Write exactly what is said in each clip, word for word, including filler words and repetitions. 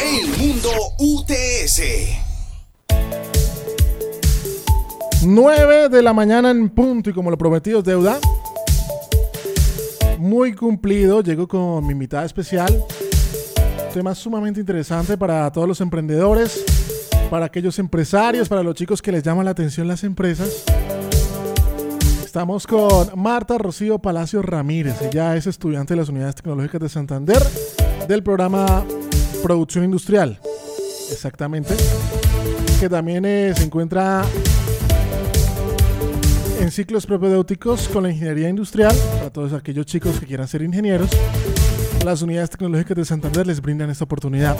El Mundo U T S. nueve de la mañana en punto y como lo prometido es deuda. Muy cumplido, llego con mi invitada especial. Un tema sumamente interesante para todos los emprendedores, para aquellos empresarios, para los chicos que les llaman la atención las empresas. Estamos con Marta Rocío Palacios Ramírez. Ella es estudiante de las Unidades Tecnológicas de Santander del programa Producción Industrial. Exactamente. Que también eh, se encuentra en ciclos propedéuticos con la ingeniería industrial. Para todos aquellos chicos que quieran ser ingenieros, las Unidades Tecnológicas de Santander les brindan esta oportunidad.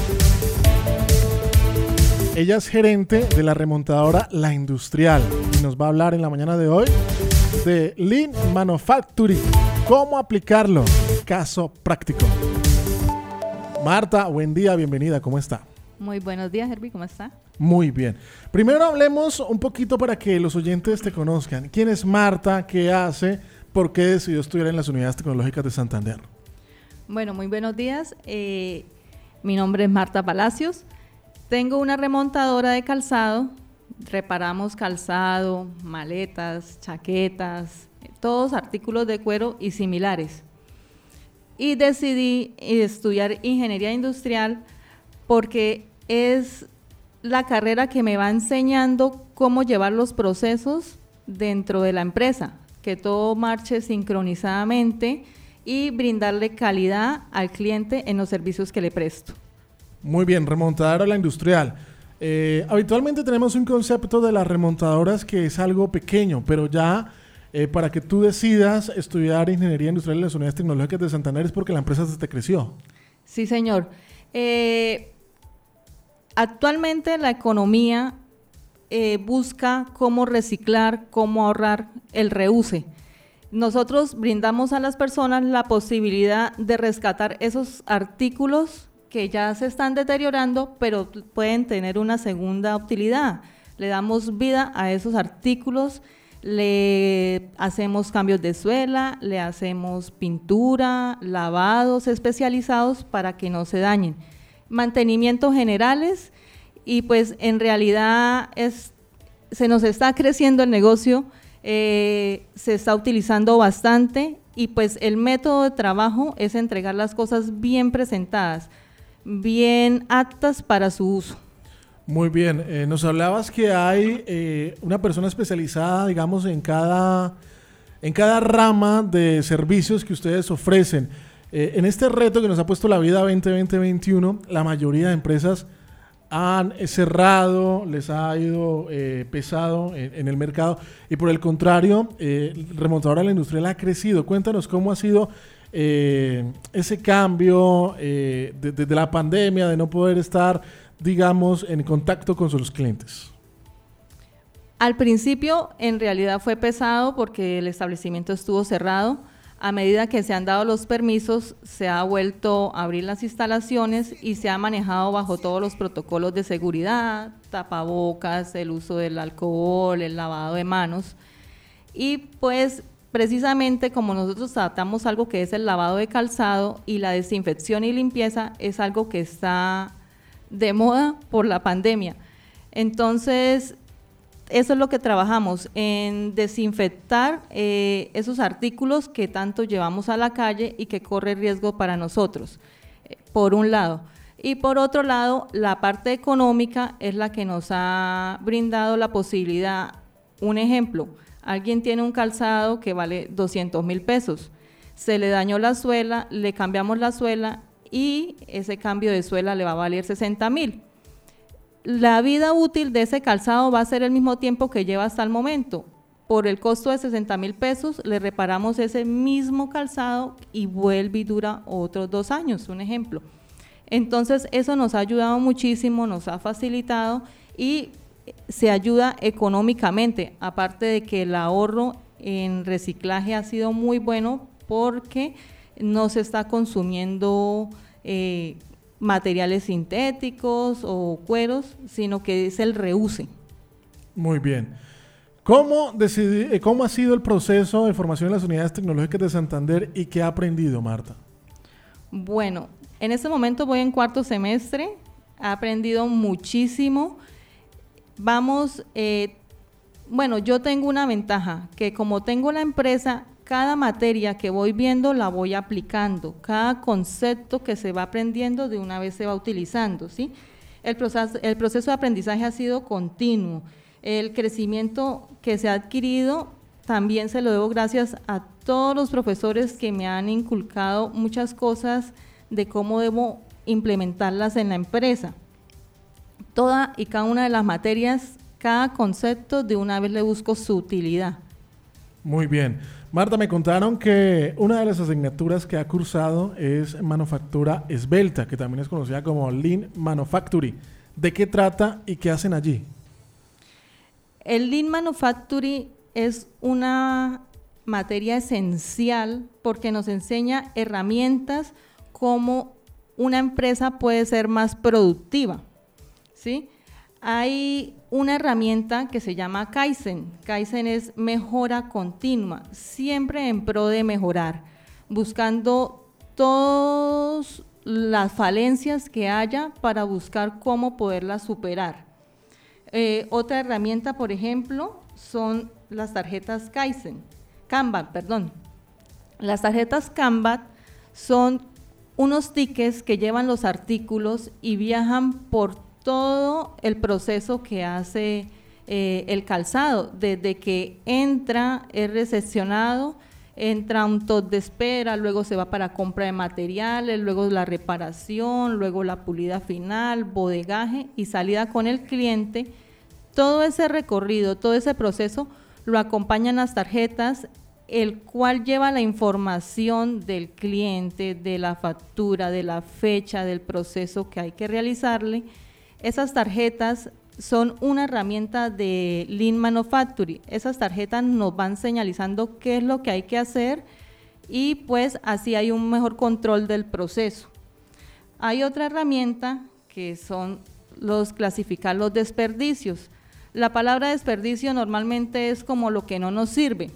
Ella es gerente de la remontadora La Industrial y nos va a hablar en la mañana de hoy de Lean Manufacturing, cómo aplicarlo, caso práctico. Marta, buen día, bienvenida, ¿cómo está? Muy buenos días, Herbie, ¿cómo está? Muy bien. Primero hablemos un poquito para que los oyentes te conozcan. ¿Quién es Marta? ¿Qué hace? ¿Por qué decidió estudiar en las Unidades Tecnológicas de Santander? Bueno, muy buenos días. Eh, mi nombre es Marta Palacios. Tengo una remontadora de calzado. Reparamos calzado, maletas, chaquetas, todos artículos de cuero y similares. Y decidí estudiar ingeniería industrial porque es la carrera que me va enseñando cómo llevar los procesos dentro de la empresa, que todo marche sincronizadamente y brindarle calidad al cliente en los servicios que le presto. Muy bien, remontadora a La Industrial. Eh, habitualmente tenemos un concepto de las remontadoras que es algo pequeño, pero ya eh, para que tú decidas estudiar ingeniería industrial en las Unidades Tecnológicas de Santander es porque la empresa se te creció. Sí, señor. Eh, Actualmente la economía eh, busca cómo reciclar, cómo ahorrar el reuse. Nosotros brindamos a las personas la posibilidad de rescatar esos artículos que ya se están deteriorando, pero pueden tener una segunda utilidad. Le damos vida a esos artículos, le hacemos cambios de suela, le hacemos pintura, lavados especializados para que no se dañen. Mantenimientos generales y pues en realidad es, se nos está creciendo el negocio, eh, se está utilizando bastante y pues el método de trabajo es entregar las cosas bien presentadas, bien aptas para su uso. Muy bien, eh, nos hablabas que hay eh, una persona especializada, digamos, en cada, en cada rama de servicios que ustedes ofrecen. Eh, en este reto que nos ha puesto la vida veinte veinte veintiuno, la mayoría de empresas han cerrado, les ha ido eh, pesado en, en el mercado y por el contrario, eh, Remontadora La Industrial ha crecido. Cuéntanos cómo ha sido eh, ese cambio eh, desde de, de la pandemia, de no poder estar, digamos, en contacto con sus clientes. Al principio, en realidad fue pesado porque el establecimiento estuvo cerrado. A medida que se han dado los permisos, se ha vuelto a abrir las instalaciones y se ha manejado bajo todos los protocolos de seguridad, tapabocas, el uso del alcohol, el lavado de manos. Y pues precisamente como nosotros tratamos algo que es el lavado de calzado y la desinfección y limpieza es algo que está de moda por la pandemia. Entonces, eso es lo que trabajamos, en desinfectar eh, esos artículos que tanto llevamos a la calle y que corre riesgo para nosotros, eh, por un lado. Y por otro lado, la parte económica es la que nos ha brindado la posibilidad. Un ejemplo, alguien tiene un calzado que vale doscientos mil pesos, se le dañó la suela, le cambiamos la suela y ese cambio de suela le va a valer sesenta mil. La vida útil de ese calzado va a ser el mismo tiempo que lleva hasta el momento. Por el costo de sesenta mil pesos, le reparamos ese mismo calzado y vuelve y dura otros dos años, un ejemplo. Entonces, eso nos ha ayudado muchísimo, nos ha facilitado y se ayuda económicamente, aparte de que el ahorro en reciclaje ha sido muy bueno porque no se está consumiendo eh, materiales sintéticos o cueros, sino que es el reuse. Muy bien. ¿Cómo, decidí, ¿Cómo ha sido el proceso de formación en las Unidades Tecnológicas de Santander y qué ha aprendido, Marta? Bueno, en este momento voy en cuarto semestre, he aprendido muchísimo. Vamos, eh, bueno, yo tengo una ventaja, que como tengo la empresa, cada materia que voy viendo la voy aplicando, cada concepto que se va aprendiendo de una vez se va utilizando, ¿sí? El proceso, el proceso de aprendizaje ha sido continuo, el crecimiento que se ha adquirido también se lo debo gracias a todos los profesores que me han inculcado muchas cosas de cómo debo implementarlas en la empresa. Toda y cada una de las materias, cada concepto, de una vez le busco su utilidad. Muy bien. Marta, me contaron que una de las asignaturas que ha cursado es manufactura esbelta, que también es conocida como Lean Manufacturing. ¿De qué trata y qué hacen allí? El Lean Manufacturing es una materia esencial porque nos enseña herramientas como una empresa puede ser más productiva, ¿sí? Hay una herramienta que se llama Kaizen. Kaizen es mejora continua, siempre en pro de mejorar, buscando todas las falencias que haya para buscar cómo poderlas superar. Eh, otra herramienta, por ejemplo, son las tarjetas Kaizen, Kanban, perdón. Las tarjetas Kanban son unos tickets que llevan los artículos y viajan por todo el proceso que hace eh, el calzado, desde que entra, es recepcionado, entra un T O D de espera, luego se va para compra de materiales, luego la reparación, luego la pulida final, bodegaje y salida con el cliente. Todo ese recorrido, todo ese proceso lo acompañan las tarjetas, el cual lleva la información del cliente, de la factura, de la fecha, del proceso que hay que realizarle. Esas tarjetas son una herramienta de Lean Manufacturing. Esas tarjetas nos van señalizando qué es lo que hay que hacer y pues así hay un mejor control del proceso. Hay otra herramienta que son los clasificar los desperdicios. La palabra desperdicio normalmente es como lo que no nos sirve.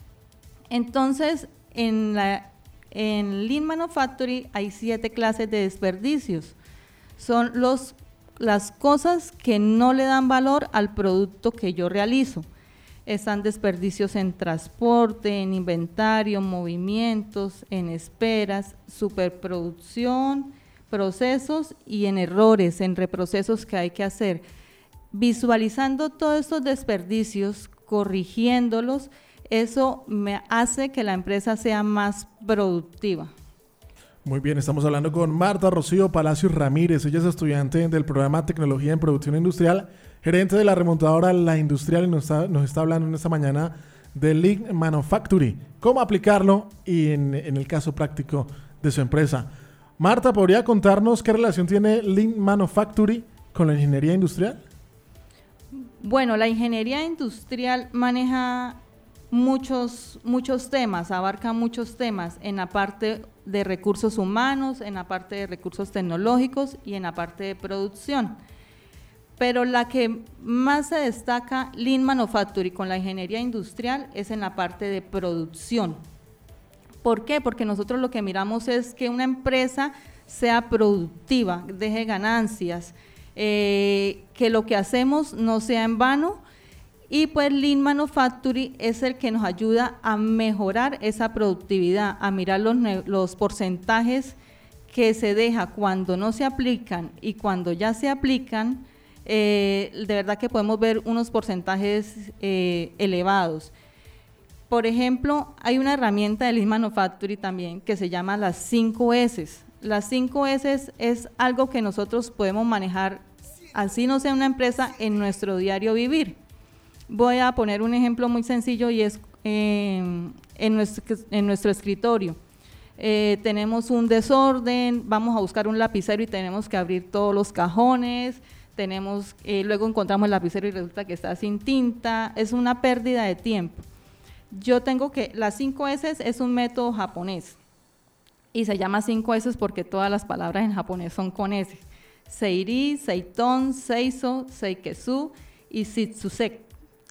Entonces, en, la, en Lean Manufacturing hay siete clases de desperdicios. Son los, las cosas que no le dan valor al producto que yo realizo. Están desperdicios en transporte, en inventario, movimientos, en esperas, superproducción, procesos y en errores, en reprocesos que hay que hacer. Visualizando todos estos desperdicios, corrigiéndolos, eso me hace que la empresa sea más productiva. Muy bien, estamos hablando con Marta Rocío Palacios Ramírez. Ella es estudiante del programa Tecnología en Producción Industrial, gerente de la remontadora La Industrial, y nos está, nos está hablando en esta mañana de Lean Manufacturing, cómo aplicarlo y en, en el caso práctico de su empresa. Marta, ¿podría contarnos qué relación tiene Lean Manufacturing con la ingeniería industrial? Bueno, la ingeniería industrial maneja muchos, muchos temas, abarca muchos temas en la parte de recursos humanos, en la parte de recursos tecnológicos y en la parte de producción. Pero la que más se destaca Lean Manufacturing con la ingeniería industrial es en la parte de producción. ¿Por qué? Porque nosotros lo que miramos es que una empresa sea productiva, deje ganancias, eh, que lo que hacemos no sea en vano, y pues Lean Manufacturing es el que nos ayuda a mejorar esa productividad, a mirar los, los porcentajes que se deja cuando no se aplican y cuando ya se aplican. Eh, de verdad que podemos ver unos porcentajes eh, elevados. Por ejemplo, hay una herramienta de Lean Manufacturing también que se llama las cinco ese. Las cinco ese es algo que nosotros podemos manejar, así no sea una empresa, en nuestro diario vivir. Voy a poner un ejemplo muy sencillo y es eh, en, nuestro, en nuestro escritorio. Eh, tenemos un desorden, vamos a buscar un lapicero y tenemos que abrir todos los cajones, tenemos, eh, luego encontramos el lapicero y resulta que está sin tinta, es una pérdida de tiempo. Yo tengo que, las cinco ese es un método japonés y se llama cinco ese porque todas las palabras en japonés son con S. Seiri, Seiton, Seiso, Seikesu y Shitsuseki.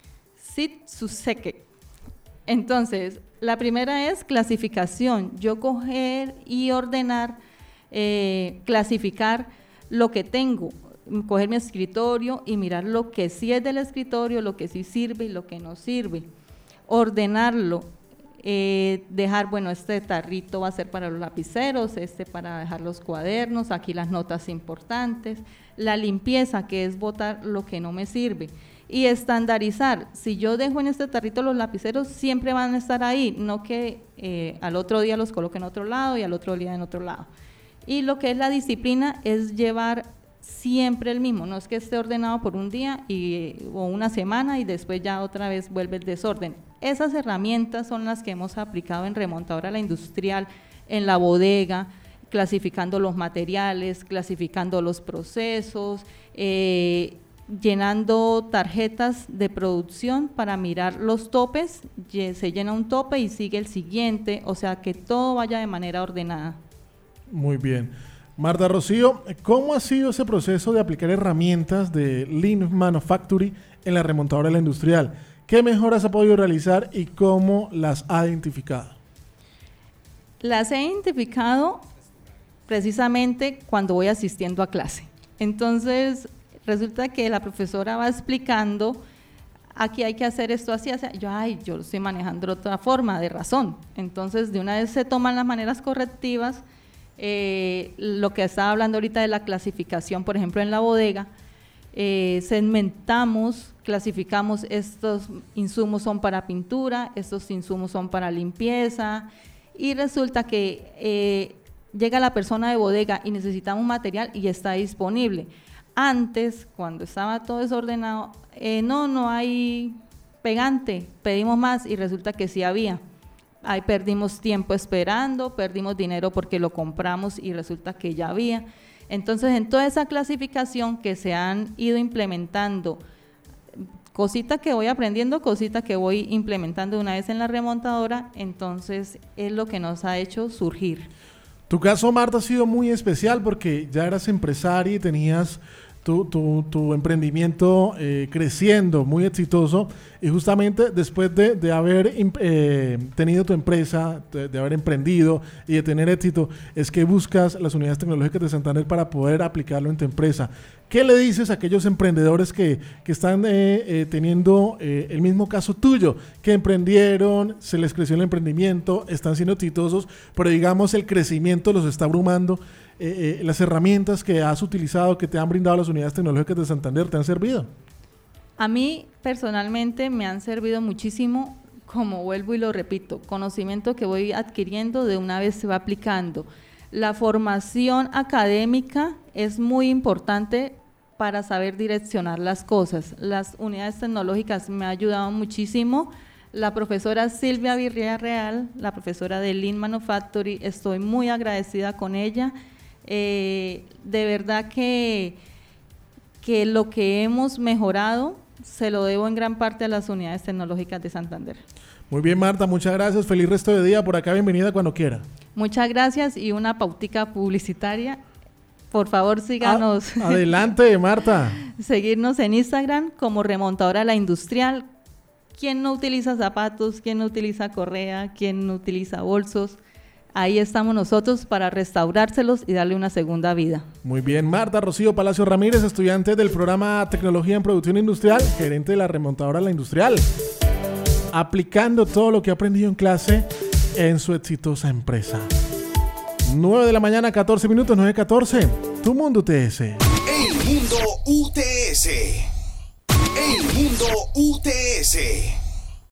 Shitsuseki. Entonces, la primera es clasificación, yo coger y ordenar, eh, clasificar lo que tengo, coger mi escritorio y mirar lo que sí es del escritorio, lo que sí sirve y lo que no sirve, ordenarlo, eh, dejar, bueno, este tarrito va a ser para los lapiceros, este para dejar los cuadernos, aquí las notas importantes, la limpieza, que es botar lo que no me sirve, y estandarizar. Si yo dejo en este tarrito los lapiceros, siempre van a estar ahí, no que eh, al otro día los coloque en otro lado y al otro día en otro lado. Y lo que es la disciplina es llevar siempre el mismo, no es que esté ordenado por un día y, o una semana y después ya otra vez vuelve el desorden. Esas herramientas son las que hemos aplicado en Remontadora La Industrial, en la bodega, clasificando los materiales, clasificando los procesos, eh, llenando tarjetas de producción para mirar los topes, se llena un tope y sigue el siguiente, o sea que todo vaya de manera ordenada. Muy bien. Marta Rocío, ¿cómo ha sido ese proceso de aplicar herramientas de Lean Manufacturing en la remontadora de La Industrial? ¿Qué mejoras ha podido realizar y cómo las ha identificado? Las he identificado precisamente cuando voy asistiendo a clase. Entonces, resulta que la profesora va explicando, aquí hay que hacer esto así, así. Yo, ay, yo lo estoy manejando de otra forma, de razón. Entonces, de una vez se toman las maneras correctivas. Eh, lo que estaba hablando ahorita de la clasificación, por ejemplo, en la bodega, eh, segmentamos, clasificamos, estos insumos son para pintura, estos insumos son para limpieza, y resulta que eh, llega la persona de bodega y necesita un material y está disponible. Antes, cuando estaba todo desordenado, eh, no, no hay pegante, pedimos más y resulta que sí había. Ahí perdimos tiempo esperando, perdimos dinero porque lo compramos y resulta que ya había. Entonces, en toda esa clasificación que se han ido implementando, cosita que voy aprendiendo, cosita que voy implementando una vez en la remontadora, entonces es lo que nos ha hecho surgir. Tu caso, Marta, ha sido muy especial porque ya eras empresaria y tenías tu, tu, tu emprendimiento eh, creciendo, muy exitoso, y justamente después de, de haber eh, tenido tu empresa, de, de haber emprendido y de tener éxito, es que buscas las unidades tecnológicas de Santander para poder aplicarlo en tu empresa. ¿Qué le dices a aquellos emprendedores que, que están eh, eh, teniendo eh, el mismo caso tuyo, que emprendieron, se les creció el emprendimiento, están siendo exitosos, pero digamos el crecimiento los está abrumando? Eh, eh, las herramientas que has utilizado, que te han brindado las unidades tecnológicas de Santander, ¿te han servido? A mí personalmente me han servido muchísimo, como vuelvo y lo repito, conocimiento que voy adquiriendo de una vez se va aplicando. La formación académica es muy importante para saber direccionar las cosas. Las unidades tecnológicas me han ayudado muchísimo. La profesora Silvia Villarreal, la profesora de Lean Manufacturing, estoy muy agradecida con ella. Eh, de verdad que, que lo que hemos mejorado se lo debo en gran parte a las unidades tecnológicas de Santander. Muy bien, Marta, muchas gracias. Feliz resto de día. Por acá, bienvenida cuando quiera. Muchas gracias y una pautica publicitaria. Por favor, síganos. Ah, adelante, Marta. Seguirnos en Instagram como Remontadora La Industrial. ¿Quién no utiliza zapatos? ¿Quién no utiliza correa? ¿Quién no utiliza bolsos? Ahí estamos nosotros para restaurárselos y darle una segunda vida. Muy bien, Marta Rocío Palacio Ramírez, estudiante del programa Tecnología en Producción Industrial, gerente de la remontadora La Industrial, aplicando todo lo que ha aprendido en clase en su exitosa empresa. nueve de la mañana, catorce minutos, nueve catorce. Tu Mundo U T S. El Mundo U T S. El Mundo U T S.